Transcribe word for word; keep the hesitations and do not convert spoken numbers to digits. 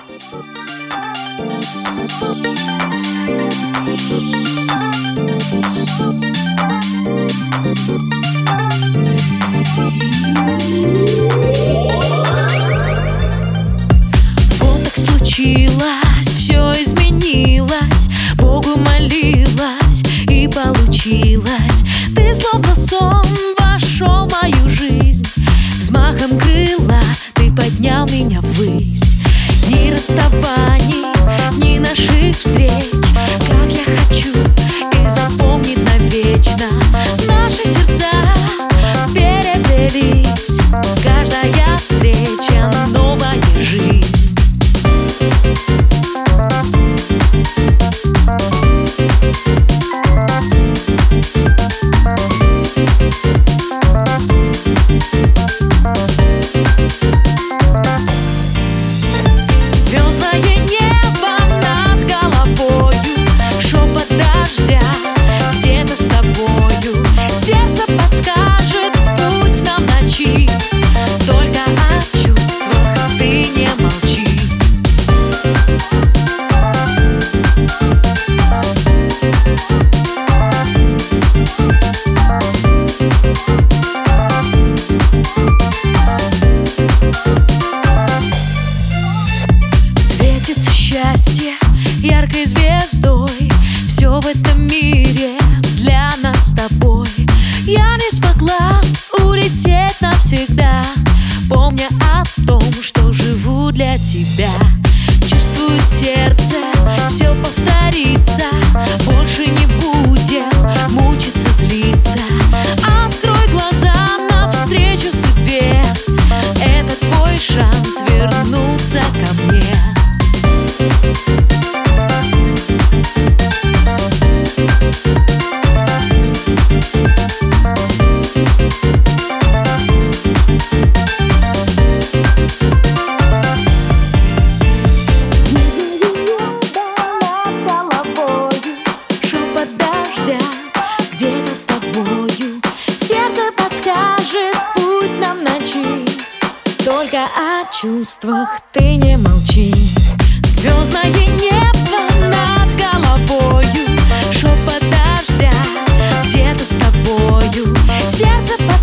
Вот так случилось, все изменилось, Богу молилась и получилось. Ты словно сон вошел в мою жизнь, взмахом крыла ты поднял меня ввысь. Ни расставаний, ни наших встреч, как я хочу и запомнить навечно. Наши сердца переплелись, каждая встреча — новая жизнь. Звездное небо над головою, шепот дождя где-то с тобою. Сердце подскажет путь нам в ночи, только о чувствах ты не молчи. Светится счастье яркой звездой, все в этом мире для нас с тобой. Я не смогла улететь навсегда, помня о том, что живу для тебя. Чувствует сердце, все повторится, больше не будем мучиться, злиться. Открой глаза навстречу судьбе, это твой шанс вернуться ко мне. Где-то с тобою сердце подскажет путь нам в ночи, только о чувствах ты не молчи. Звездное небо над головою, шепот дождя где-то с тобою. Сердце